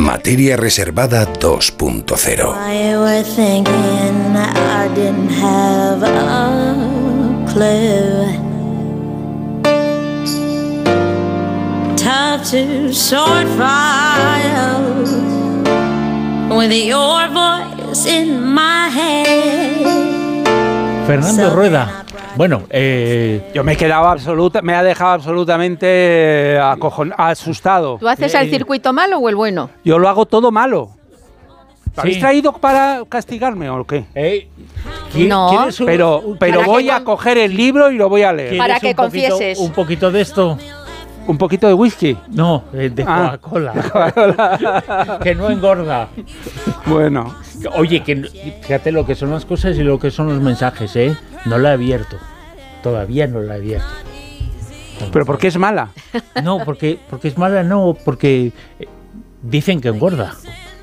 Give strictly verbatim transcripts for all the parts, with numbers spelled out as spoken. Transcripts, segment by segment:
Materia Reservada dos punto cero. To sort files with your voice in my head. Fernando Rueda. Bueno, eh, yo me he quedado absoluta, me ha dejado absolutamente acojon, asustado. ¿Tú haces eh, el circuito malo o el bueno? Yo lo hago todo malo. ¿Lo habéis sí. traído para castigarme o qué? Eh, No. ¿quieres un- Pero, un- pero Para voy que a con- coger el libro y lo voy a leer. Para ¿quieres que un poquito- confieses. un poquito de esto? ¿Un poquito de whisky? No, eh, de Ah. Coca-Cola. Que no engorda. Bueno. Oye, que fíjate lo que son las cosas y lo que son los mensajes, ¿eh? No la he abierto. Todavía no la he abierto. ¿Pero por qué es mala? No, porque, porque es mala, no, porque eh, dicen que engorda.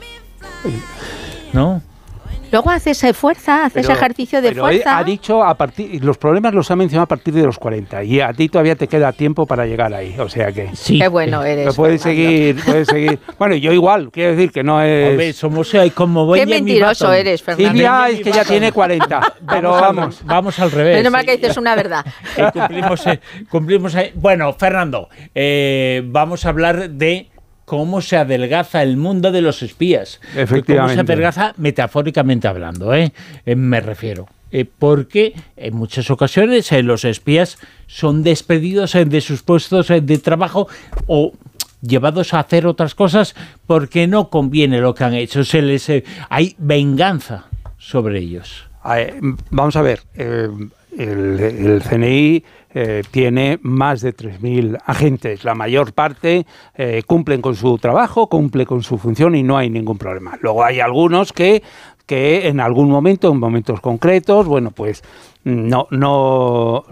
¿No? Luego haces eh, fuerza, haces Pero- ejercicio de pero él fuerza. ha dicho a partir, los problemas los ha mencionado a partir de los cuarenta y a ti todavía te queda tiempo para llegar ahí, o sea que Sí. Qué bueno eh, eres. pero puedes Fernando. seguir, puedes seguir. Bueno, yo igual, quiero decir que no es. Hombre, somos ahí como Qué Benjamin mentiroso Button. eres, Fernando. Silvia es que ya tiene cuarenta, pero al- vamos. vamos al revés. Menos mal que dices una verdad. Que cumplimos, eh, cumplimos eh. Bueno, Fernando, eh, vamos a hablar de cómo se adelgaza el mundo de los espías. Efectivamente. Cómo se adelgaza metafóricamente hablando, ¿eh? Eh, me refiero. Eh, porque en muchas ocasiones eh, los espías son despedidos eh, de sus puestos eh, de trabajo o llevados a hacer otras cosas porque no conviene lo que han hecho. Se les, eh, hay venganza sobre ellos. A ver, vamos a ver, eh, el, el C N I eh, tiene más de tres mil agentes. La mayor parte eh, cumplen con su trabajo, cumple con su función y no hay ningún problema. Luego hay algunos que, que en algún momento, en momentos concretos, bueno, pues no, no,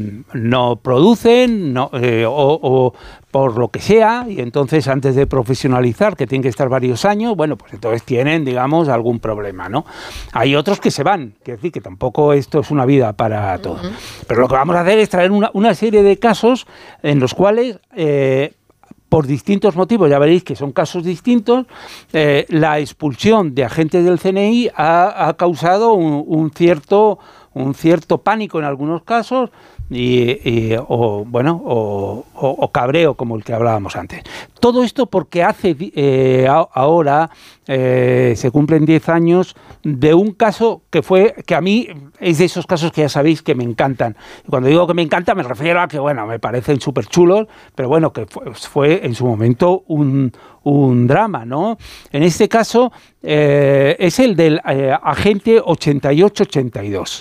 no producen no, eh, o, o por lo que sea, y entonces antes de profesionalizar, que tienen que estar varios años, bueno, pues entonces tienen, digamos, algún problema, ¿no? Hay otros que se van, quiero decir que tampoco esto es una vida para todos. Uh-huh. Pero lo que vamos a hacer es traer una, una serie de casos en los cuales, eh, por distintos motivos, ya veréis que son casos distintos, eh, la expulsión de agentes del C N I ha, ha causado un, un cierto un cierto pánico en algunos casos y, y o bueno o, o, o cabreo como el que hablábamos antes. Todo esto porque hace eh, a, ahora eh, se cumplen diez años de un caso que fue que a mí es de esos casos que ya sabéis que me encantan. Y cuando digo que me encanta me refiero a que bueno me parecen súper chulos, pero bueno que fue, fue en su momento un un drama, ¿no? En este caso eh, es el del eh, agente ochenta y ocho ochenta y dos.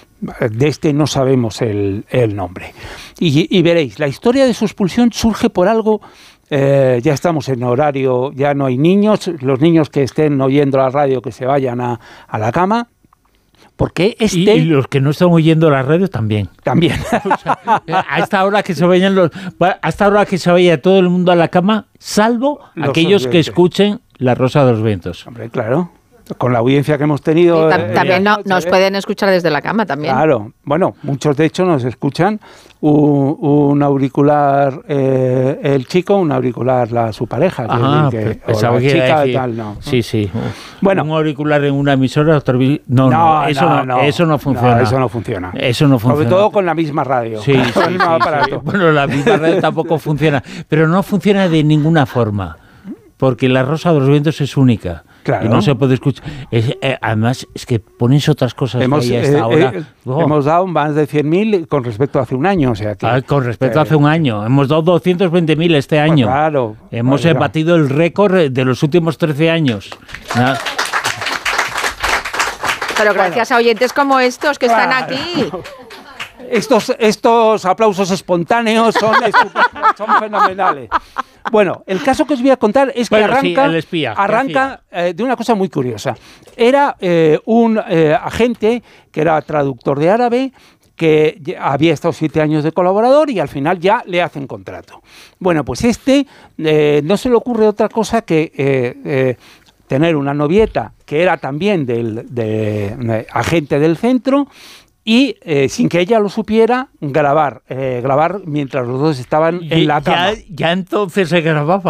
De este no sabemos el, el nombre. Y, y veréis, la historia de su expulsión surge por algo, eh, ya estamos en horario, ya no hay niños, los niños que estén oyendo la radio que se vayan a, a la cama, porque este... Y, y los que no están oyendo la radio también. También. O sea, a esta hora que se vayan los, a esta hora que se vaya todo el mundo a la cama, salvo Los aquellos que oyentes. escuchen La Rosa de los Vientos. Hombre, claro. Con la audiencia que hemos tenido... Y tam- eh, también no, eh, nos pueden escuchar desde la cama también. Claro, bueno, muchos de hecho nos escuchan un, un auricular eh, el chico, un auricular la su pareja, Ah, que, que, pensaba o la que chica era y decir- tal, no. Sí, sí. Bueno. Un auricular en una emisora, otro vi- no, no, eso no, eso no funciona. No, eso no funciona. Eso no funciona. Sobre todo con la misma radio. Sí, sí, con el mismo sí, aparato. sí. Bueno, la misma radio tampoco funciona, pero no funciona de ninguna forma, porque La Rosa de los Vientos es única. Claro. Y no se puede escuchar. Es, eh, además, es que pones otras cosas Hemos, ahí a esta eh, hora. eh, Oh. hemos dado más de cien mil con respecto a hace un año. O sea que, Ah, con respecto eh, a hace un año. Hemos dado doscientos veinte mil este año. Pues claro. Hemos Vale, batido el récord de los últimos trece años. Nada. Pero gracias a oyentes como estos que están Claro. aquí. Estos, estos aplausos espontáneos son, estup- son fenomenales. Bueno, el caso que os voy a contar es que Bueno, sí, arranca, el espía, ¿qué arranca eh, de una cosa muy curiosa. Era eh, un eh, agente que era traductor de árabe, que ya había estado siete años de colaborador y al final ya le hacen contrato. Bueno, pues este eh, no se le ocurre otra cosa que eh, eh, tener una novieta que era también del de, de, agente del centro y eh, sin que ella lo supiera grabar, eh, grabar mientras los dos estaban en Y la cama. ya, ya entonces se grababa.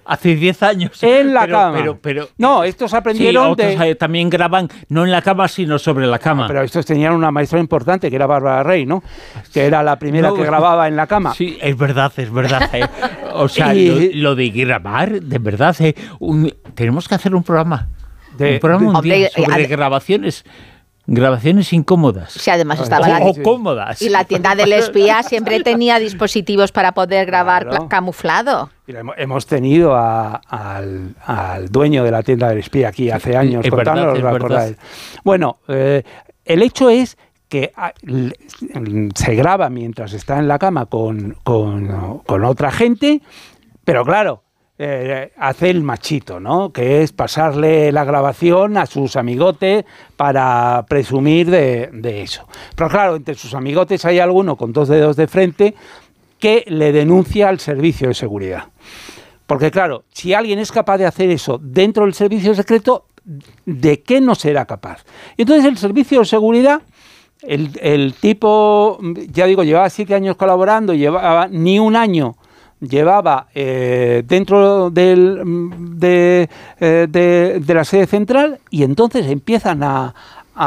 Hace diez años. En la pero, cama. Pero, pero, no, estos aprendieron sí, otros de... también graban no en la cama, sino sobre la cama. Pero estos tenían una maestra importante, que era Bárbara Rey, ¿no? Que era la primera No, que grababa en la cama. Sí, es verdad, es verdad. eh. O sea, Y- lo, lo de grabar, de verdad, eh, un- tenemos que hacer un programa. De- un programa de- un día Hombre, sobre eh, grabaciones. Grabaciones incómodas. Sí, además O- estaba la, o cómodas. y la tienda del espía siempre tenía dispositivos para poder grabar Claro. cla- camuflado. Mira, hemo- hemos tenido a- al, al dueño de la tienda del espía aquí hace años es verdad, contándonos, es ¿lo verdad. acordáis? Bueno, eh, el hecho es que ah, l- se graba mientras está en la cama con, con, con otra gente, pero claro, eh, hace el machito, ¿no? Que es pasarle la grabación a sus amigotes para presumir de, de eso. Pero claro, entre sus amigotes hay alguno con dos dedos de frente que le denuncia al servicio de seguridad. Porque claro, si alguien es capaz de hacer eso dentro del servicio secreto, ¿de qué no será capaz? Y entonces el servicio de seguridad, el, el tipo, ya digo, llevaba siete años colaborando, llevaba ni un año, llevaba eh, dentro del, de, eh, de, de la sede central, y entonces empiezan a,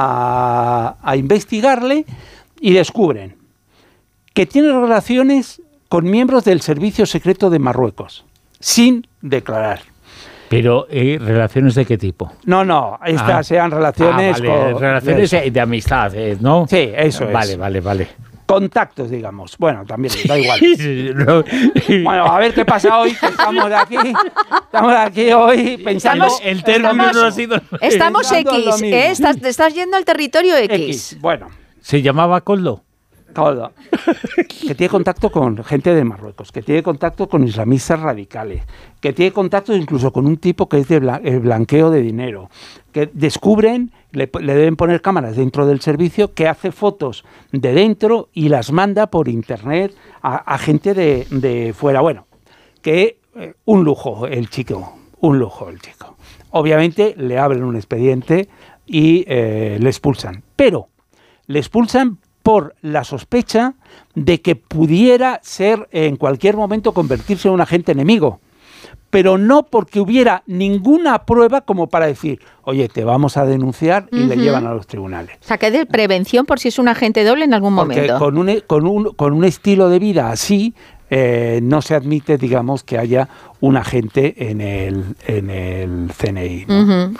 a, a investigarle y descubren que tiene relaciones con miembros del Servicio Secreto de Marruecos, sin declarar. Pero, eh, ¿relaciones de qué tipo? No, no, estas Ah. sean relaciones... Ah, vale, con- relaciones de, de amistad, eh, ¿no? Sí, eso es. Vale, vale, vale. Contactos, digamos. Bueno, también, da igual. No. Bueno, a ver qué pasa hoy, que estamos de aquí. Estamos de aquí hoy pensando... Estamos- el término estamos- no ha sido... Estamos Pensando en lo X, mismo. ¿eh? Estás, te estás yendo al territorio X. X. Bueno, ¿Se llamaba Coldo? todo. Que tiene contacto con gente de Marruecos, que tiene contacto con islamistas radicales, que tiene contacto incluso con un tipo que es de bla- eh, blanqueo de dinero, que descubren, le, le deben poner cámaras dentro del servicio, que hace fotos de dentro y las manda por internet a, a gente de, de fuera. Bueno, que eh, un lujo el chico, un lujo el chico. Obviamente le abren un expediente y eh, le expulsan, pero le expulsan por la sospecha de que pudiera ser en cualquier momento convertirse en un agente enemigo, pero no porque hubiera ninguna prueba como para decir, oye, te vamos a denunciar, y le Ujú. llevan a los tribunales. O sea, que de prevención por si es un agente doble en algún Porque momento. con un, con, un, con un estilo de vida así, eh, no se admite, digamos, que haya un agente en el, en el C N I, ¿no? Ujú.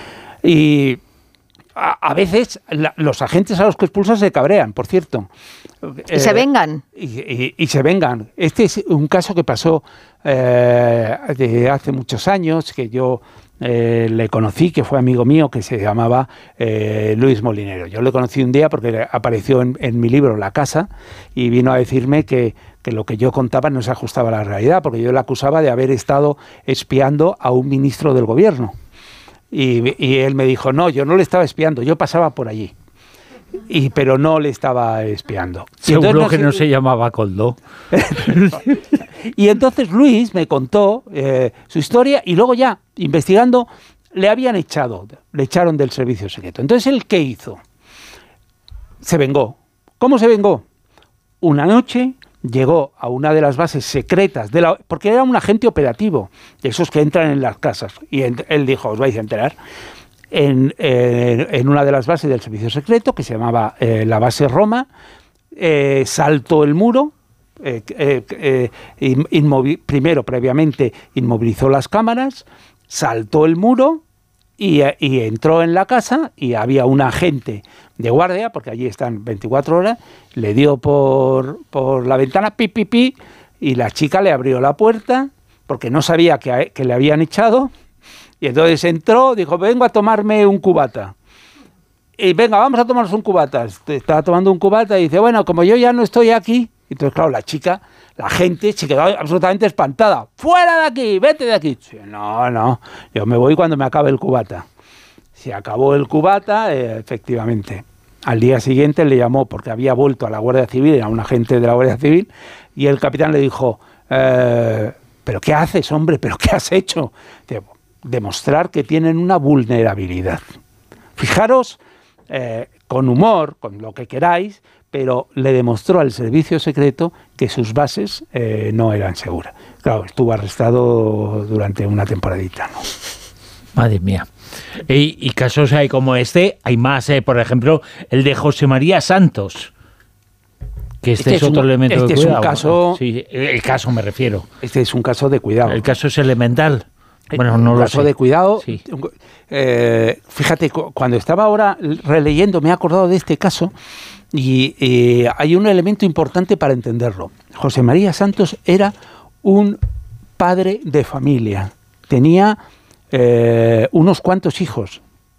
Y a, a veces la- los agentes a los que expulsan se cabrean, por cierto. Y se vengan. Y, y- y se vengan. Este es un caso que pasó eh, de hace muchos años, que yo eh, le conocí, que fue amigo mío, que se llamaba eh, Luis Molinero. Yo le conocí un día porque apareció en, en mi libro La Casa y vino a decirme que, que lo que yo contaba no se ajustaba a la realidad, porque yo le acusaba de haber estado espiando a un ministro del gobierno. Y, y él me dijo, no, yo no le estaba espiando, yo pasaba por allí. Y, pero no le estaba espiando. Y Seguro entonces que sé- no se llamaba Coldo. Y entonces Luis me contó eh, su historia y luego ya, investigando, le habían echado, le echaron del servicio secreto. Entonces, ¿él qué hizo? Se vengó. ¿Cómo se vengó? Una noche llegó a una de las bases secretas, de la, porque era un agente operativo, de esos que entran en las casas. Y en- él dijo, os vais a enterar, en, eh, en una de las bases del servicio secreto, que se llamaba eh, la base Roma, eh, saltó el muro, eh, eh, eh, in- inmovi- primero, previamente, inmovilizó las cámaras, saltó el muro y, eh, y entró en la casa y había un agente de guardia, porque allí están veinticuatro horas, le dio por, por la ventana, pi, pi, pi, y la chica le abrió la puerta, porque no sabía que, a- que le habían echado, y entonces entró, dijo, vengo a tomarme un cubata. Y venga, vamos a tomarnos un cubata. Estaba tomando un cubata y dice, bueno, como yo ya no estoy aquí, entonces claro, la chica, la gente se quedó absolutamente espantada. ¡Fuera de aquí! ¡Vete de aquí! Sí, no, no, yo me voy cuando me acabe el cubata. Se acabó el cubata, eh, efectivamente. Al día siguiente le llamó porque había vuelto a la Guardia Civil, era un agente de la Guardia Civil, y el capitán le dijo, eh, ¿pero qué haces, hombre? ¿Pero qué has hecho? Dice, demostrar que tienen una vulnerabilidad. Fijaros eh, con humor, con lo que queráis, pero le demostró al servicio secreto que sus bases eh, no eran seguras. Claro, estuvo arrestado durante una temporadita, ¿no? Madre mía. Y, y casos hay como este, hay más, eh, por ejemplo, el de José María Santos, que este, este es, es otro un, elemento este de es cuidado. Un caso, sí, el caso me refiero. Este es un caso de cuidado. El caso es elemental. Bueno, no un lo caso sé. de cuidado. Sí. Eh, fíjate, cuando estaba ahora releyendo me he acordado de este caso y eh, hay un elemento importante para entenderlo. José María Santos era un padre de familia. Tenía eh, unos cuantos hijos.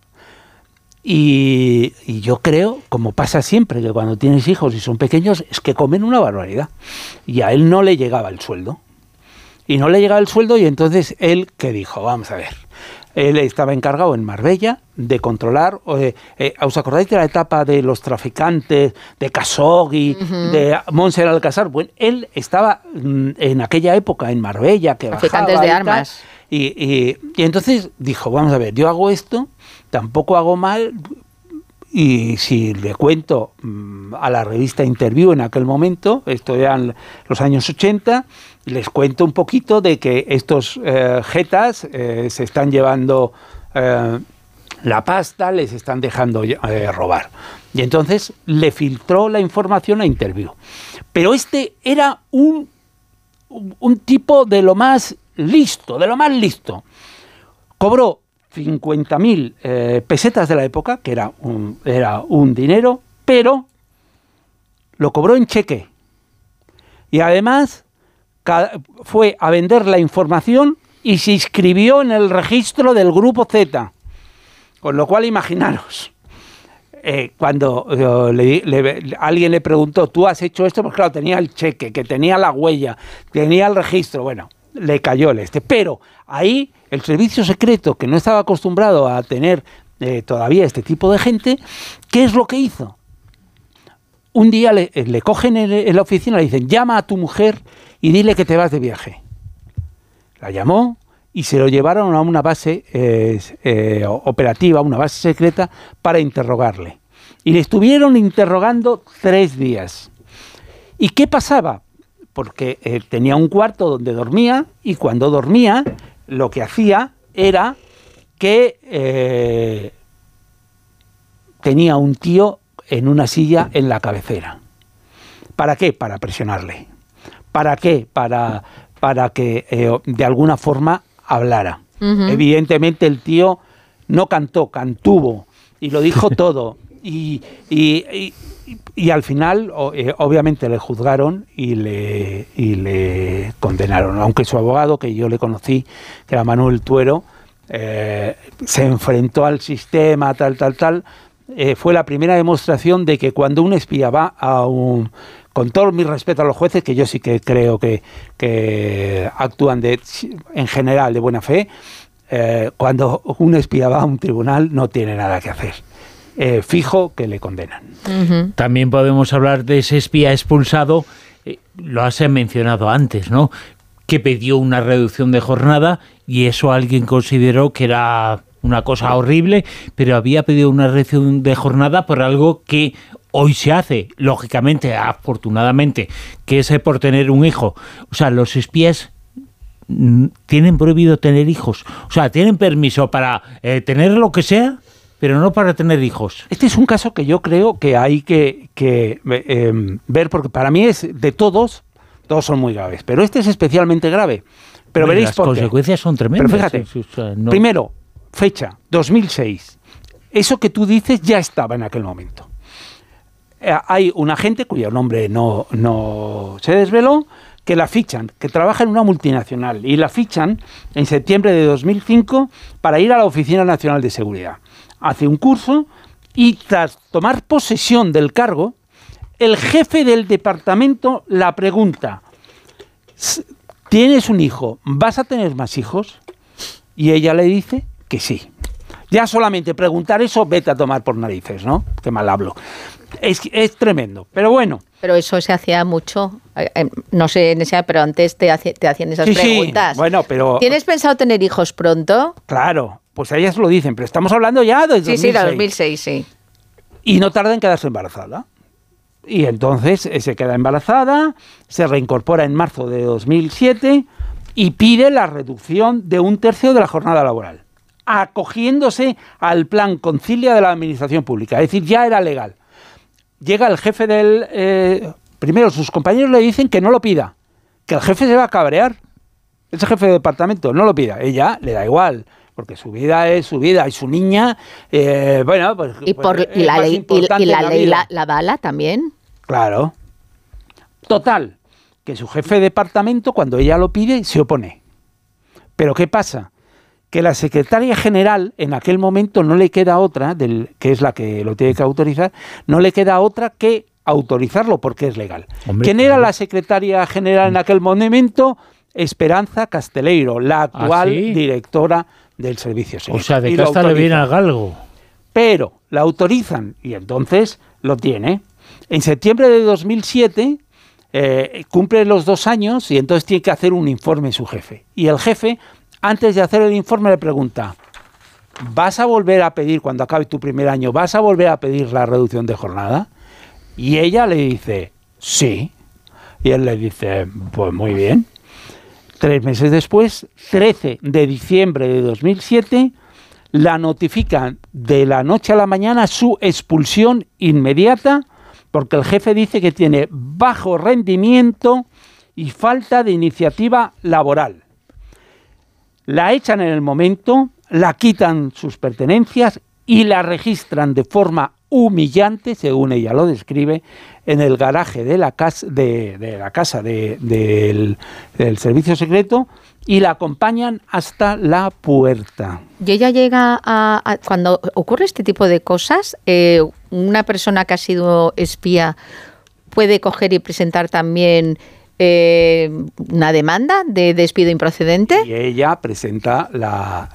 Y, y yo creo, como pasa siempre, que cuando tienes hijos y son pequeños, es que comen una barbaridad. Y a él no le llegaba el sueldo. Y no le llegaba el sueldo y entonces él, ¿qué dijo? Vamos a ver. Él estaba encargado en Marbella de controlar, eh, eh, ¿os acordáis de la etapa de los traficantes, de Khashoggi, uh-huh. de Montserrat Alcázar? Bueno, él estaba mm, en aquella época en Marbella, que traficantes de armas. Y, y, y entonces dijo, vamos a ver, yo hago esto, tampoco hago mal, y si le cuento mmm, a la revista Interview en aquel momento, esto eran los años ochenta, les cuento un poquito de que estos eh, jetas eh, se están llevando eh, la pasta, les están dejando eh, robar. Y entonces le filtró la información a Interview. Pero este era un, un, un tipo de lo más listo, de lo más listo. Cobró cincuenta mil eh, pesetas de la época, que era un, era un dinero, pero lo cobró en cheque. Y además fue a vender la información y se inscribió en el registro del Grupo Z. Con lo cual, imaginaros, eh, cuando eh, le, le, alguien le preguntó, ¿tú has hecho esto? Pues claro, tenía el cheque, que tenía la huella, tenía el registro, bueno, le cayó el este. Pero ahí el servicio secreto, que no estaba acostumbrado a tener eh, todavía este tipo de gente, ¿qué es lo que hizo? Un día le, le cogen en, en la oficina, le dicen, llama a tu mujer y dile que te vas de viaje. La llamó y se lo llevaron a una base eh, eh, operativa, una base secreta, para interrogarle. Y le estuvieron interrogando tres días. ¿Y qué pasaba? Porque eh, tenía un cuarto donde dormía y cuando dormía lo que hacía era que eh, tenía un tío en una silla en la cabecera. ¿Para qué? Para presionarle. ¿Para qué? Para, para que eh, de alguna forma hablara. Uh-huh. Evidentemente el tío no cantó, cantuvo y lo dijo todo. Y, y, y, y al final, eh, obviamente, le juzgaron y le, y le condenaron. Aunque su abogado, que yo le conocí, que era Manuel Tuero, eh, se enfrentó al sistema, tal, tal, tal. Eh, fue la primera demostración de que cuando un espía va a un... Con todo mi respeto a los jueces, que yo sí que creo que, que actúan de, en general de buena fe, eh, cuando un espía va a un tribunal no tiene nada que hacer. Eh, fijo que le condenan. Uh-huh. También podemos hablar de ese espía expulsado, eh, lo has mencionado antes, ¿no? Que pidió una reducción de jornada y eso alguien consideró que era una cosa horrible, pero había pedido una reducción de jornada por algo que hoy se hace, lógicamente, afortunadamente, que es por tener un hijo. O sea, los espías tienen prohibido tener hijos. O sea, tienen permiso para eh, tener lo que sea, pero no para tener hijos. Este es un caso que yo creo que hay que, que eh, ver, porque para mí es de todos, todos son muy graves, pero este es especialmente grave. Pero Hombre, veréis las por qué. consecuencias son tremendas. Pero fíjate, sí, sí, o sea, no... primero, fecha, dos mil seis. Eso que tú dices ya estaba en aquel momento. Eh, hay un agente cuyo nombre no, no se desveló, que la fichan, que trabaja en una multinacional, y la fichan en septiembre de dos mil cinco para ir a la Oficina Nacional de Seguridad. Hace un curso y tras tomar posesión del cargo, el jefe del departamento la pregunta, ¿tienes un hijo? ¿Vas a tener más hijos? Y ella le dice que sí. Ya solamente preguntar eso, vete a tomar por narices, ¿no? Qué mal hablo. Es, es tremendo, pero bueno. Pero eso se hacía mucho, no sé en ese, pero antes te, hace, te hacían esas sí, preguntas. Sí, bueno, pero... ¿Tienes pensado tener hijos pronto? Claro, pues a ellas lo dicen, pero estamos hablando ya de dos mil seis. Sí, sí, de dos mil seis, sí. y no tarda en quedarse embarazada. Y entonces eh, se queda embarazada, se reincorpora en marzo de dos mil siete y pide la reducción de un tercio de la jornada laboral, acogiéndose al plan Concilia de la Administración Pública. Es decir, ya era legal. Llega el jefe del... Eh, primero, sus compañeros le dicen que no lo pida, que el jefe se va a cabrear. Ese jefe de departamento no lo pida. Ella le da igual, porque su vida es su vida y su niña, eh, bueno, pues... Y, por, pues, y la ley, y, y la, la ley la, la bala también. Claro. Total, que su jefe de departamento, cuando ella lo pide, se opone. Pero ¿qué pasa? Que la secretaria general, en aquel momento, no le queda otra, del, que es la que lo tiene que autorizar, no le queda otra que autorizarlo, porque es legal. Hombre, ¿quién era la secretaria general en aquel momento? Esperanza Casteleiro, la actual ¿Ah, sí? directora del Servicio Secreto. O sea, de Casta le viene al galgo. Pero la autorizan y entonces lo tiene. En septiembre de dos mil siete eh, cumple los dos años y entonces tiene que hacer un informe su jefe. Y el jefe, antes de hacer el informe, le pregunta: ¿vas a volver a pedir, cuando acabe tu primer año, vas a volver a pedir la reducción de jornada? Y ella le dice: sí. Y él le dice: pues muy bien. Tres meses después, trece de diciembre de dos mil siete, la notifican de la noche a la mañana su expulsión inmediata, porque el jefe dice que tiene bajo rendimiento y falta de iniciativa laboral. La echan en el momento, la quitan sus pertenencias y la registran de forma humillante, según ella lo describe, en el garaje de la casa de, de la casa de, de el, del Servicio Secreto, y la acompañan hasta la puerta. Y ella llega a, a cuando ocurre este tipo de cosas, eh, una persona que ha sido espía puede coger y presentar también eh, una demanda de despido improcedente. Y ella presenta la,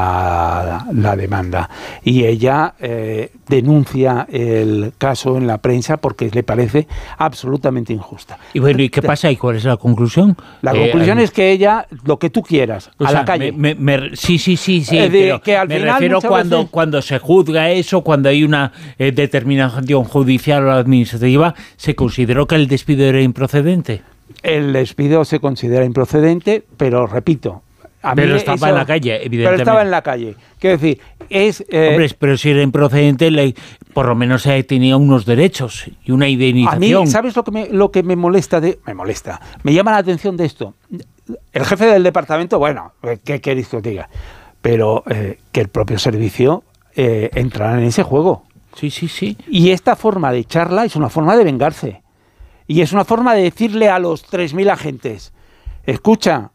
la, la demanda. Y ella eh, denuncia el caso en la prensa porque le parece absolutamente injusta. Y bueno, ¿y qué pasa? ¿Y cuál es la conclusión? La eh, conclusión es que ella, lo que tú quieras, a sea, la calle. Me, me, me, sí, sí, sí, sí. Eh, pero que al me final, refiero cuando, veces... cuando se juzga eso, cuando hay una eh, determinación judicial o administrativa, ¿se consideró que el despido era improcedente? El despido se considera improcedente, pero repito... A pero mí estaba eso, en la calle, evidentemente. Pero estaba en la calle. Quiero decir, es... Eh, Hombre, pero si era improcedente, le, por lo menos eh, tenía unos derechos y una indemnización. A mí, ¿sabes lo que me, lo que me molesta? De, me molesta. Me llama la atención de esto. El jefe del departamento, bueno, ¿qué queréis que os diga? Pero eh, que el propio servicio eh, entrara en ese juego. Sí, sí, sí. Y esta forma de echarla es una forma de vengarse. Y es una forma de decirle a los tres mil agentes: escucha,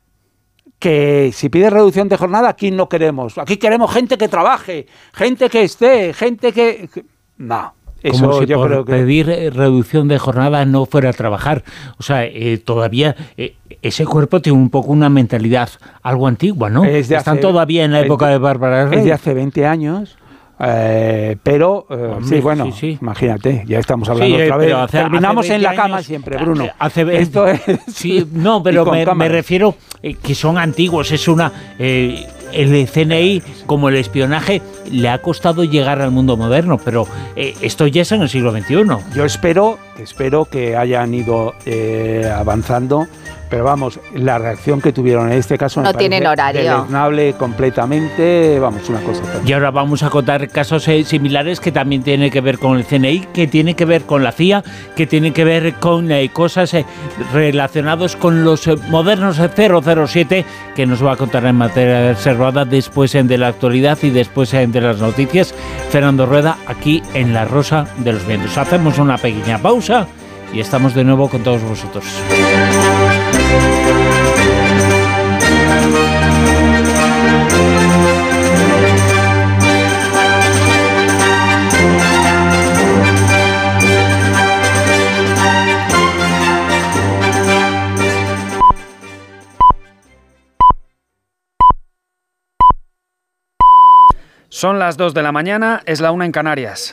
que si pides reducción de jornada, aquí no queremos. Aquí queremos gente que trabaje, gente que esté, gente que... No, eso como si yo por creo que... pedir reducción de jornada no fuera a trabajar. O sea, eh, todavía eh, ese cuerpo tiene un poco una mentalidad algo antigua, ¿no? Es de Están hace, todavía en la época es de, de Bárbara Rey. Es de hace veinte años... Eh, pero, eh, Hombre, sí, bueno, sí, sí. imagínate, ya estamos hablando sí, otra vez. Hace, Terminamos hace en la cama años, siempre, Bruno. Hace veinte, Esto es, sí, no, pero me, me refiero eh, que son antiguos. Es una eh, el C N I, como el espionaje, le ha costado llegar al mundo moderno, pero eh, esto ya es en el siglo veintiuno. Yo espero, espero que hayan ido eh, avanzando. Pero vamos, la reacción que tuvieron en este caso no tienen horario. Deleznable completamente, vamos, una cosa. Y ahora vamos a contar casos eh, similares que también tienen que ver con el C N I, que tienen que ver con la C I A, que tienen que ver con eh, cosas eh, relacionadas con los eh, modernos cero cero siete, que nos va a contar en materia reservada después eh, de la actualidad y después eh, de las noticias. Fernando Rueda, aquí en La Rosa de los Vientos. Hacemos una pequeña pausa y estamos de nuevo con todos vosotros. Son las dos de la mañana, es la una en Canarias.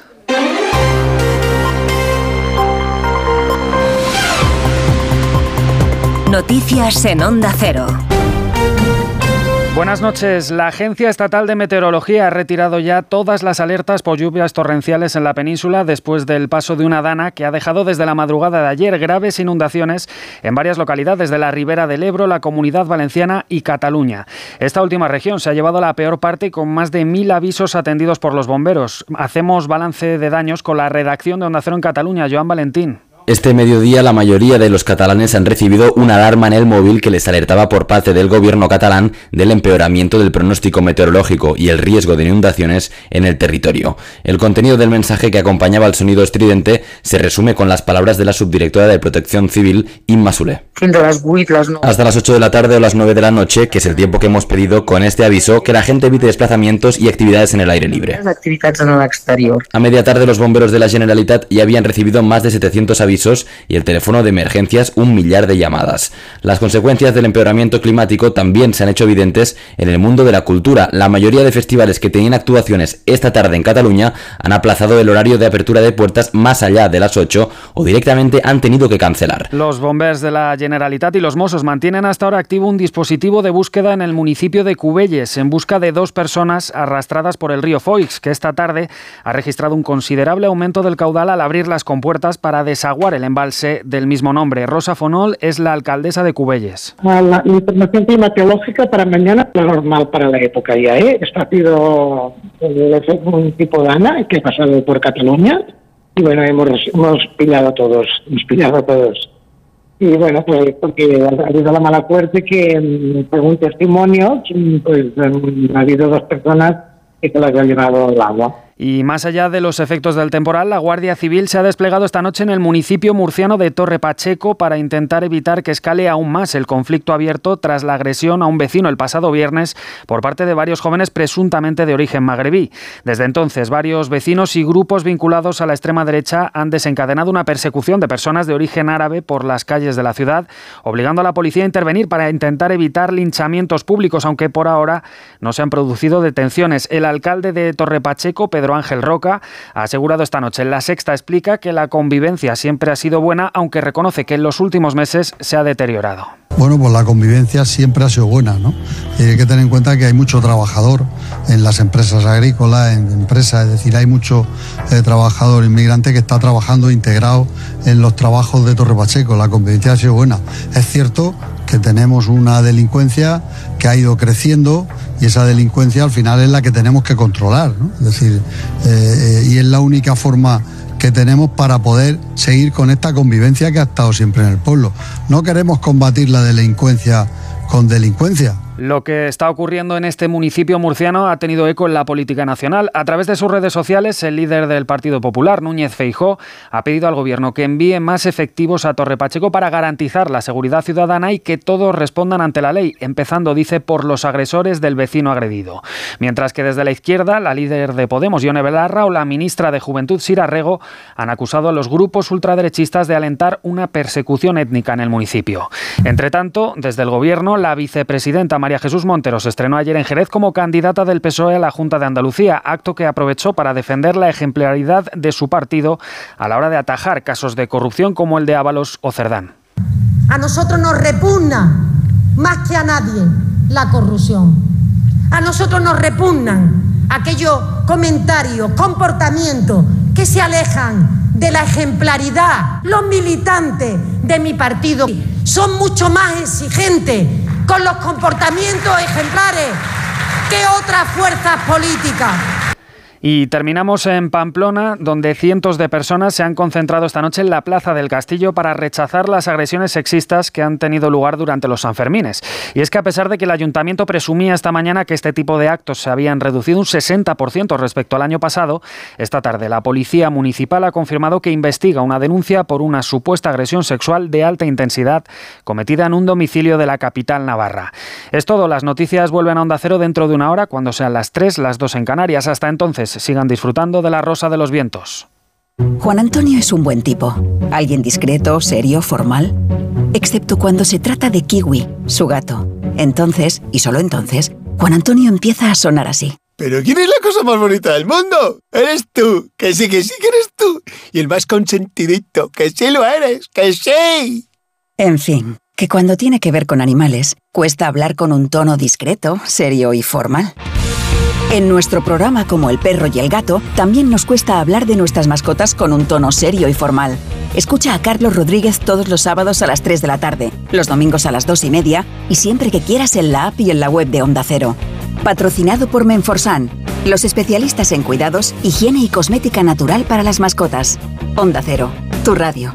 Noticias en Onda Cero. Buenas noches. La Agencia Estatal de Meteorología ha retirado ya todas las alertas por lluvias torrenciales en la península después del paso de una dana que ha dejado desde la madrugada de ayer graves inundaciones en varias localidades de la Ribera del Ebro, la Comunidad Valenciana y Cataluña. Esta última región se ha llevado la peor parte con más de mil avisos atendidos por los bomberos. Hacemos balance de daños con la redacción de Onda Cero en Cataluña. Joan Valentín. Este mediodía la mayoría de los catalanes han recibido una alarma en el móvil que les alertaba por parte del gobierno catalán del empeoramiento del pronóstico meteorológico y el riesgo de inundaciones en el territorio. El contenido del mensaje que acompañaba al sonido estridente se resume con las palabras de la subdirectora de Protección Civil, Imma Soler. Hasta las ocho de la tarde o las nueve de la noche, que es el tiempo que hemos pedido con este aviso, que la gente evite desplazamientos y actividades en el aire libre. A media tarde los bomberos de la Generalitat ya habían recibido más de setecientos avisos y el teléfono de emergencias un millar de llamadas. Las consecuencias del empeoramiento climático también se han hecho evidentes en el mundo de la cultura. La mayoría de festivales que tenían actuaciones esta tarde en Cataluña han aplazado el horario de apertura de puertas más allá de las ocho o directamente han tenido que cancelar. Los bomberos de la Generalitat y los Mossos mantienen hasta ahora activo un dispositivo de búsqueda en el municipio de Cubelles en busca de dos personas arrastradas por el río Foix, que esta tarde ha registrado un considerable aumento del caudal al abrir las compuertas para desaguar el embalse del mismo nombre. Rosa Fonol es la alcaldesa de Cubelles. La, la información climatológica para mañana es normal para la época ya, ¿eh? Esto ha sido un tipo de dana que ha pasado por Cataluña y bueno, hemos, hemos pillado todos, hemos pillado todos. Y bueno, pues porque ha habido la mala suerte que, según testimonios, pues ha habido dos personas que se las ha llevado el agua. Y más allá de los efectos del temporal, la Guardia Civil se ha desplegado esta noche en el municipio murciano de Torre Pacheco para intentar evitar que escale aún más el conflicto abierto tras la agresión a un vecino el pasado viernes por parte de varios jóvenes presuntamente de origen magrebí. Desde entonces, varios vecinos y grupos vinculados a la extrema derecha han desencadenado una persecución de personas de origen árabe por las calles de la ciudad, obligando a la policía a intervenir para intentar evitar linchamientos públicos, aunque por ahora no se han producido detenciones. El alcalde de Torre Pacheco, Pedro Ángel Roca, ha asegurado esta noche en La Sexta, explica que la convivencia siempre ha sido buena, aunque reconoce que en los últimos meses se ha deteriorado. Bueno, pues la convivencia siempre ha sido buena, ¿no? Y hay que tener en cuenta que hay mucho trabajador en las empresas agrícolas, en empresas, es decir, hay mucho eh, trabajador inmigrante que está trabajando integrado en los trabajos de Torre Pacheco. La convivencia ha sido buena. Es cierto que tenemos una delincuencia que ha ido creciendo y esa delincuencia al final es la que tenemos que controlar, ¿no? Es decir, eh, eh, y es la única forma que tenemos para poder seguir con esta convivencia que ha estado siempre en el pueblo. No queremos combatir la delincuencia con delincuencia. Lo que está ocurriendo en este municipio murciano ha tenido eco en la política nacional. A través de sus redes sociales, el líder del Partido Popular, Núñez Feijóo, ha pedido al gobierno que envíe más efectivos a Torre Pacheco para garantizar la seguridad ciudadana y que todos respondan ante la ley, empezando, dice, por los agresores del vecino agredido. Mientras que desde la izquierda, la líder de Podemos, Ione Belarra, o la ministra de Juventud, Sira Rego, han acusado a los grupos ultraderechistas de alentar una persecución étnica en el municipio. Entre tanto, desde el gobierno, la vicepresidenta María Jesús Montero se estrenó ayer en Jerez como candidata del P S O E a la Junta de Andalucía, acto que aprovechó para defender la ejemplaridad de su partido a la hora de atajar casos de corrupción como el de Ábalos o Cerdán. A nosotros nos repugna más que a nadie la corrupción. A nosotros nos repugnan aquellos comentarios, comportamientos que se alejan de la ejemplaridad. Los militantes de mi partido son mucho más exigentes con los comportamientos ejemplares que otras fuerzas políticas. Y terminamos en Pamplona, donde cientos de personas se han concentrado esta noche en la Plaza del Castillo para rechazar las agresiones sexistas que han tenido lugar durante los Sanfermines. Y es que a pesar de que el ayuntamiento presumía esta mañana que este tipo de actos se habían reducido un sesenta por ciento respecto al año pasado, esta tarde la Policía Municipal ha confirmado que investiga una denuncia por una supuesta agresión sexual de alta intensidad cometida en un domicilio de la capital navarra. Es todo, las noticias vuelven a Onda Cero dentro de una hora, cuando sean las tres, las dos en Canarias. Hasta entonces, sigan disfrutando de La Rosa de los Vientos. Juan Antonio es un buen tipo. Alguien discreto, serio, formal. Excepto cuando se trata de Kiwi, su gato. Entonces, y solo entonces, Juan Antonio empieza a sonar así. ¿Pero quién es la cosa más bonita del mundo? Eres tú, que sí, que sí que eres tú. Y el más consentidito, que sí lo eres, que sí. En fin, que cuando tiene que ver con animales, cuesta hablar con un tono discreto, serio y formal. En nuestro programa Como el perro y el gato, también nos cuesta hablar de nuestras mascotas con un tono serio y formal. Escucha a Carlos Rodríguez todos los sábados a las tres de la tarde, los domingos a las dos y media y siempre que quieras en la app y en la web de Onda Cero. Patrocinado por Menforsan, los especialistas en cuidados, higiene y cosmética natural para las mascotas. Onda Cero, tu radio.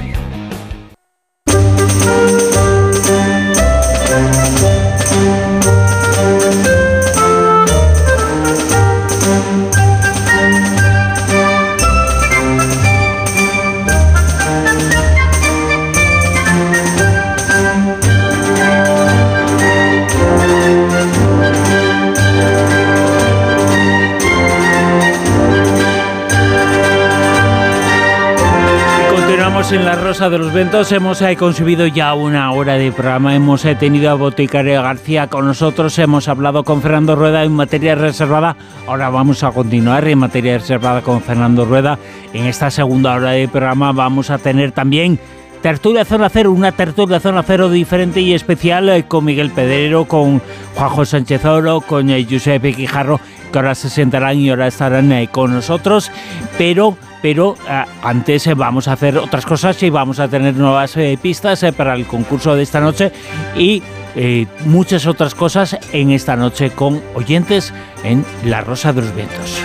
En La Rosa de los Vientos hemos eh, consumido ya una hora de programa, hemos eh, tenido a Boticaria García con nosotros, hemos hablado con Fernando Rueda en materia reservada, ahora vamos a continuar en materia reservada con Fernando Rueda. En esta segunda hora de programa vamos a tener también tertulia Zona Cero, una tertulia Zona Cero diferente y especial eh, con Miguel Pedrero, con Juanjo Sánchez Oro, con eh, Giuseppe Quijarro, que ahora se sentarán y ahora estarán eh, con nosotros, pero... Pero eh, antes eh, vamos a hacer otras cosas y vamos a tener nuevas eh, pistas eh, para el concurso de esta noche y eh, muchas otras cosas en esta noche con oyentes en La Rosa de los Vientos.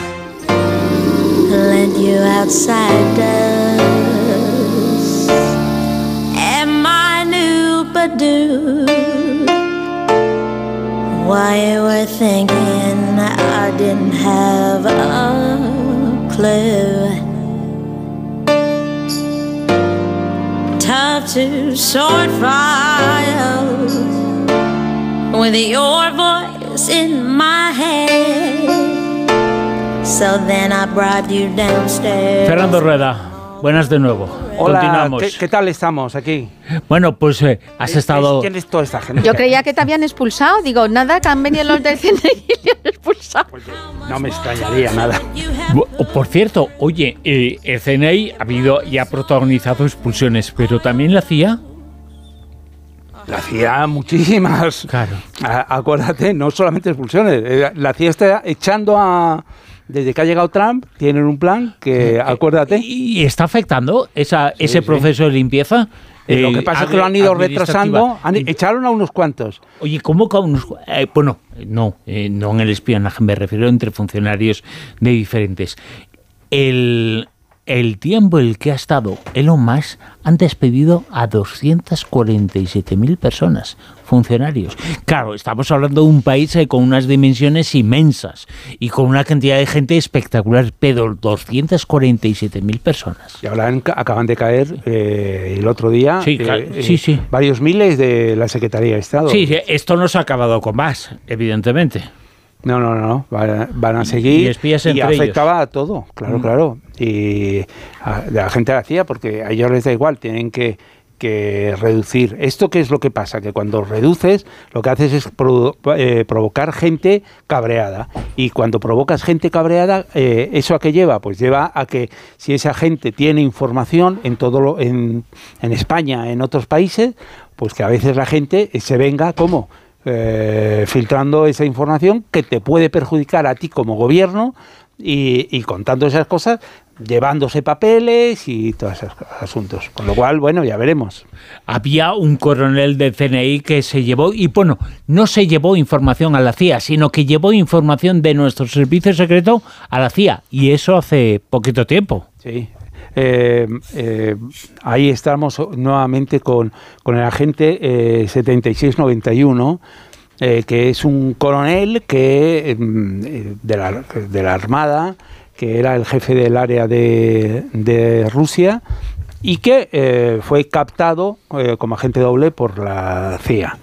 Why you were thinking I didn't have a clue. Tough to sort fire with your voice in my head. So then I brought you downstairs. Fernando Rueda, buenas de nuevo. Hola, continuamos. ¿qué, ¿qué tal estamos aquí? Bueno, pues eh, has estado... ¿Quién es toda esta gente? Yo creía que te habían expulsado. Digo, nada, que han venido los del C N I y le han expulsado. No me extrañaría nada. Por cierto, oye, eh, el C N I ha habido y ha protagonizado expulsiones, pero también la C I A. La C I A muchísimas. Claro. A, acuérdate, no solamente expulsiones. La C I A está echando a... Desde que ha llegado Trump, tienen un plan que, acuérdate... ¿Y está afectando esa, sí, ese sí. proceso de limpieza? Eh, lo que pasa es que lo han ido retrasando, han, echaron a unos cuantos. Oye, ¿cómo que a unos cuantos? Eh, bueno, no, eh, no en el espionaje, me refiero entre funcionarios de diferentes. El, el tiempo en el que ha estado Elon Musk han despedido a doscientas cuarenta y siete mil personas, funcionarios. Claro, estamos hablando de un país eh, con unas dimensiones inmensas y con una cantidad de gente espectacular, pero doscientas cuarenta y siete mil personas. Y ahora acaban de caer eh, el otro día sí, claro, eh, sí, sí. varios miles de la Secretaría de Estado. Sí, esto no se ha acabado con más, evidentemente. No, no, no, van, van a seguir y, espías entre y afectaba ellos. A todo, claro, mm. claro. Y a, la gente lo hacía porque a ellos les da igual, tienen que, que reducir. ¿Esto qué es lo que pasa? Que cuando reduces, lo que haces es pro, eh, provocar gente cabreada. Y cuando provocas gente cabreada, eh, ¿eso a qué lleva? Pues lleva a que si esa gente tiene información en todo lo, en, en España, en otros países, pues que a veces la gente se venga como... Eh, filtrando esa información que te puede perjudicar a ti como gobierno y, y contando esas cosas, llevándose papeles y todos esos asuntos. Con lo cual, bueno, ya veremos. Había un coronel del C N I que se llevó, y bueno, no se llevó información a la C I A, sino que llevó información de nuestro servicio secreto a la C I A, y eso hace poquito tiempo. Sí. Eh, eh, ahí estamos nuevamente con, con el agente eh, setenta y seis noventa y uno, eh, que es un coronel que eh, de, la, de la Armada, que era el jefe del área de, de Rusia y que eh, fue captado eh, como agente doble por la C I A.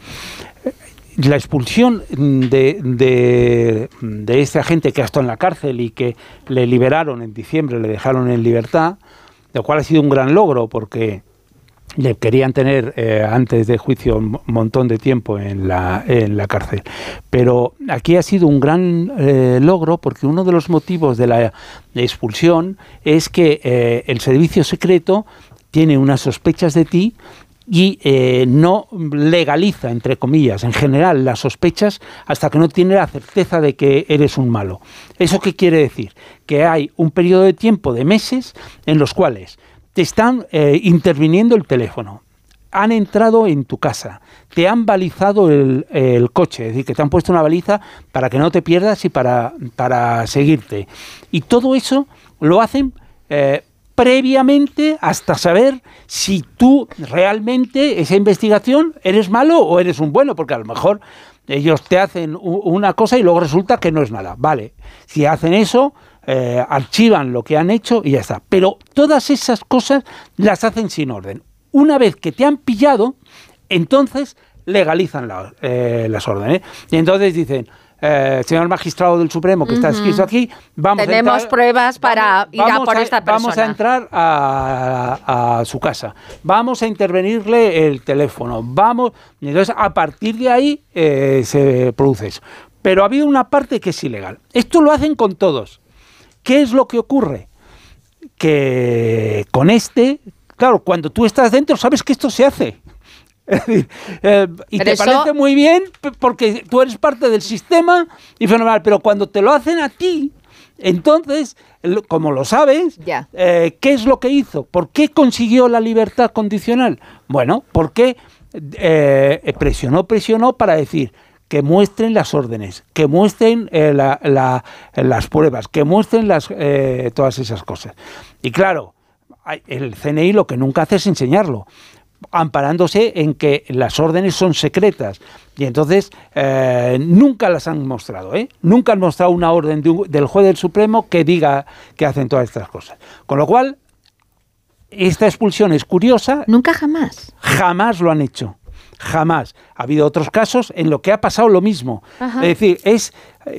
La expulsión de, de, de este agente que ha estado en la cárcel y que le liberaron en diciembre, le dejaron en libertad, lo cual ha sido un gran logro porque le querían tener eh, antes de juicio un montón de tiempo en la, en la cárcel. Pero aquí ha sido un gran eh, logro porque uno de los motivos de la expulsión es que eh, el servicio secreto tiene unas sospechas de ti y eh, no legaliza, entre comillas, en general las sospechas hasta que no tiene la certeza de que eres un malo. ¿Eso qué quiere decir? Que hay un periodo de tiempo de meses en los cuales te están eh, interviniendo el teléfono, han entrado en tu casa, te han balizado el, el coche, es decir, que te han puesto una baliza para que no te pierdas y para, para seguirte. Y todo eso lo hacen eh, previamente hasta saber si tú realmente, esa investigación, eres malo o eres un bueno, porque a lo mejor ellos te hacen una cosa y luego resulta que no es nada. Vale, si hacen eso, eh, archivan lo que han hecho y ya está. Pero todas esas cosas las hacen sin orden. Una vez que te han pillado, entonces legalizan la, eh, las órdenes. Y entonces dicen, eh, señor magistrado del Supremo, que uh-huh. está escrito aquí, vamos tenemos a entrar, pruebas para ir a por a, esta persona. Vamos a entrar a, a su casa, vamos a intervenirle el teléfono, vamos... Y entonces, a partir de ahí, eh, se produce eso. Pero ha habido una parte que es ilegal. Esto lo hacen con todos. ¿Qué es lo que ocurre? Que con este... Claro, cuando tú estás dentro sabes que esto se hace. Es decir, eh, y pero te eso... parece muy bien porque tú eres parte del sistema y fenomenal, pero cuando te lo hacen a ti, entonces, como lo sabes, yeah. eh, ¿qué es lo que hizo? ¿Por qué consiguió la libertad condicional? Bueno, porque eh, presionó, presionó para decir que muestren las órdenes, que muestren eh, la, la, las pruebas, que muestren las, eh, todas esas cosas. Y claro, el C N I lo que nunca hace es enseñarlo, amparándose en que las órdenes son secretas. Y entonces eh, nunca las han mostrado, ¿eh? Nunca han mostrado una orden de un, del juez del Supremo que diga que hacen todas estas cosas. Con lo cual, esta expulsión es curiosa. Nunca jamás. Jamás lo han hecho. Jamás. Ha habido otros casos en los que ha pasado lo mismo. Ajá. Es decir, es,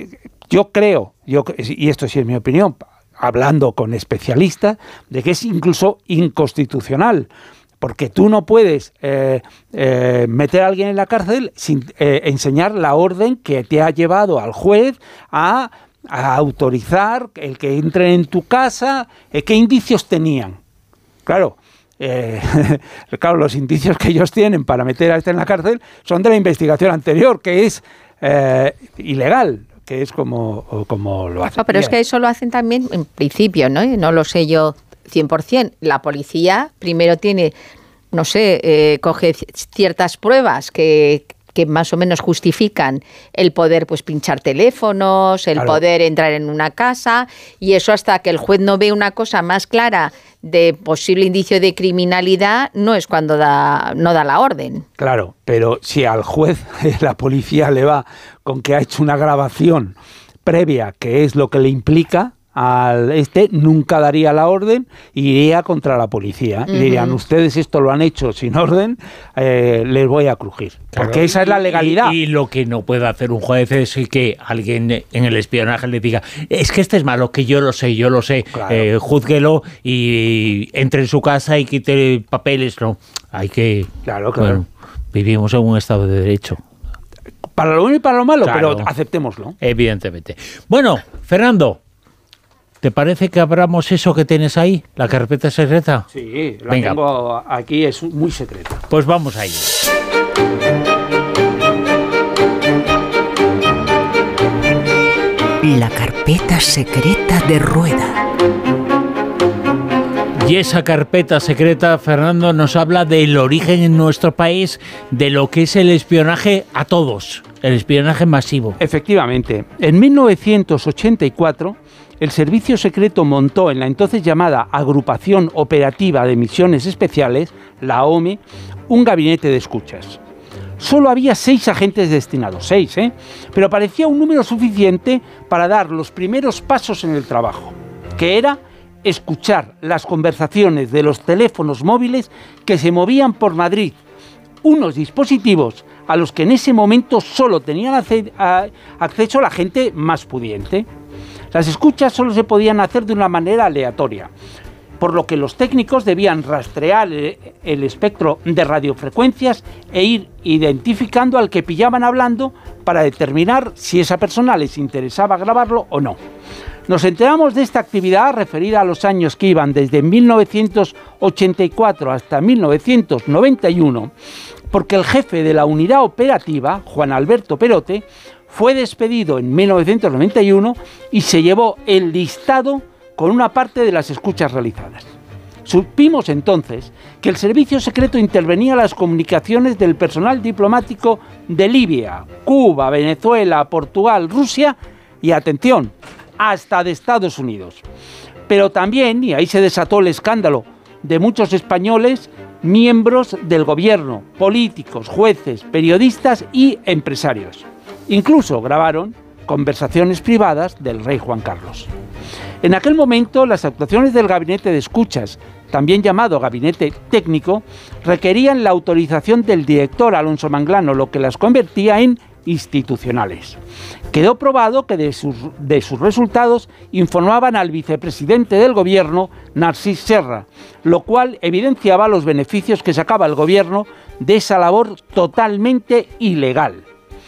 yo creo, yo, y esto sí es mi opinión, hablando con especialistas, de que es incluso inconstitucional, porque tú no puedes eh, eh, meter a alguien en la cárcel sin eh, enseñar la orden que te ha llevado al juez a, a autorizar el que entre en tu casa, eh, qué indicios tenían. Claro, eh, claro, los indicios que ellos tienen para meter a este en la cárcel son de la investigación anterior, que es eh, ilegal, que es como, como lo hacen. No, pero es que eso lo hacen también en principio, ¿no? No lo sé yo cien por ciento. La policía primero tiene, no sé, eh, coge ciertas pruebas que, que más o menos justifican el poder pues pinchar teléfonos, el claro. poder entrar en una casa, y eso hasta que el juez no ve una cosa más clara de posible indicio de criminalidad, no es cuando da no da la orden. Claro, pero si al juez la policía le va con que ha hecho una grabación previa, que es lo que le implica al este, nunca daría la orden y iría contra la policía. Uh-huh. Y dirían, ustedes esto lo han hecho sin orden, eh, les voy a crujir. Claro. Porque esa es la legalidad. Y, y lo que no puede hacer un juez es que alguien en el espionaje le diga, es que este es malo, que yo lo sé, yo lo sé, claro. eh, júzguelo y entre en su casa y quite papeles. No, hay que... Claro, claro. Bueno, vivimos en un estado de derecho. Para lo bueno y para lo malo, claro. pero aceptémoslo. Evidentemente. Bueno, Fernando, ¿te parece que abramos eso que tienes ahí, la carpeta secreta? Sí, la Venga. tengo aquí, es muy secreta. Pues vamos ahí. La carpeta secreta de Rueda. Y esa carpeta secreta, Fernando, nos habla del origen en nuestro país de lo que es el espionaje a todos, el espionaje masivo. Efectivamente, en mil novecientos ochenta y cuatro... el Servicio Secreto montó en la entonces llamada Agrupación Operativa de Misiones Especiales, la O M I, un gabinete de escuchas. Solo había seis agentes destinados, seis, ¿eh? Pero parecía un número suficiente para dar los primeros pasos en el trabajo, que era escuchar las conversaciones de los teléfonos móviles que se movían por Madrid, unos dispositivos a los que en ese momento solo tenían acceso la gente más pudiente. Las escuchas solo se podían hacer de una manera aleatoria, por lo que los técnicos debían rastrear el espectro de radiofrecuencias e ir identificando al que pillaban hablando para determinar si esa persona les interesaba grabarlo o no. Nos enteramos de esta actividad referida a los años que iban desde mil novecientos ochenta y cuatro hasta mil novecientos noventa y uno, porque el jefe de la unidad operativa, Juan Alberto Perote, fue despedido en mil novecientos noventa y uno y se llevó el listado con una parte de las escuchas realizadas. Supimos entonces que el servicio secreto intervenía en las comunicaciones del personal diplomático de Libia, Cuba, Venezuela, Portugal, Rusia y, atención, hasta de Estados Unidos. Pero también, y ahí se desató el escándalo, de muchos españoles, miembros del gobierno, políticos, jueces, periodistas y empresarios. Incluso grabaron conversaciones privadas del rey Juan Carlos. En aquel momento, las actuaciones del gabinete de escuchas, también llamado gabinete técnico, requerían la autorización del director Alonso Manglano, lo que las convertía en institucionales. Quedó probado que de sus, de sus resultados informaban al vicepresidente del gobierno, Narcís Serra, lo cual evidenciaba los beneficios que sacaba el gobierno de esa labor totalmente ilegal.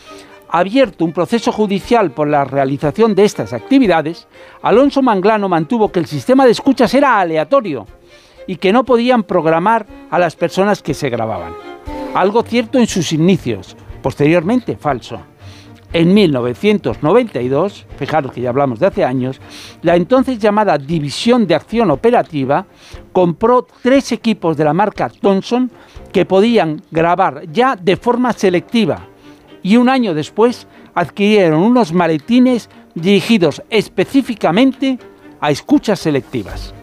Abierto un proceso judicial por la realización de estas actividades, Alonso Manglano mantuvo que el sistema de escuchas era aleatorio y que no podían programar a las personas que se grababan. Algo cierto en sus inicios, posteriormente falso. En mil novecientos noventa y dos, fijaros que ya hablamos de hace años, la entonces llamada División de Acción Operativa compró tres equipos de la marca Thomson que podían grabar ya de forma selectiva, y un año después adquirieron unos maletines dirigidos específicamente a escuchas selectivas.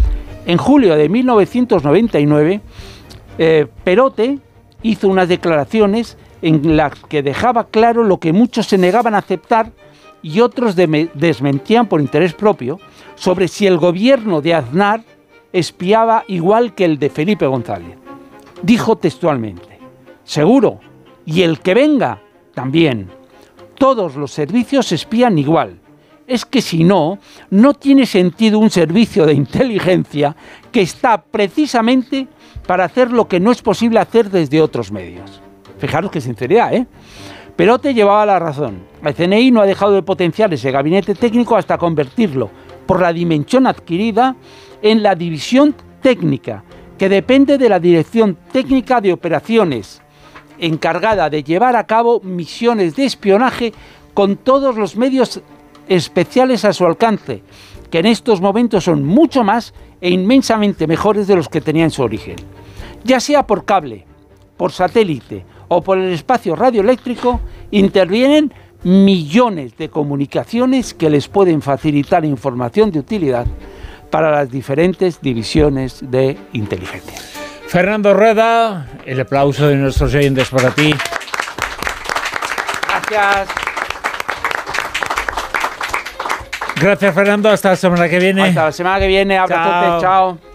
En julio de mil novecientos noventa y nueve, eh, Perote hizo unas declaraciones en las que dejaba claro lo que muchos se negaban a aceptar y otros de- desmentían por interés propio, sobre si el gobierno de Aznar espiaba igual que el de Felipe González. Dijo textualmente: seguro, y el que venga también. Todos los servicios espían igual. Es que si no, no tiene sentido un servicio de inteligencia que está precisamente para hacer lo que no es posible hacer desde otros medios. Fijaros qué sinceridad, ¿eh? Perote llevaba la razón. El C N I no ha dejado de potenciar ese gabinete técnico hasta convertirlo, por la dimensión adquirida, en la división técnica, que depende de la Dirección Técnica de Operaciones, encargada de llevar a cabo misiones de espionaje con todos los medios especiales a su alcance, que en estos momentos son mucho más e inmensamente mejores de los que tenía en su origen. Ya sea por cable, por satélite o por el espacio radioeléctrico, intervienen millones de comunicaciones que les pueden facilitar información de utilidad para las diferentes divisiones de inteligencia. Fernando Rueda, el aplauso de nuestros oyentes para ti. Gracias. Gracias, Fernando. Hasta la semana que viene. Hasta la semana que viene. Abrazote. Chao. Chao.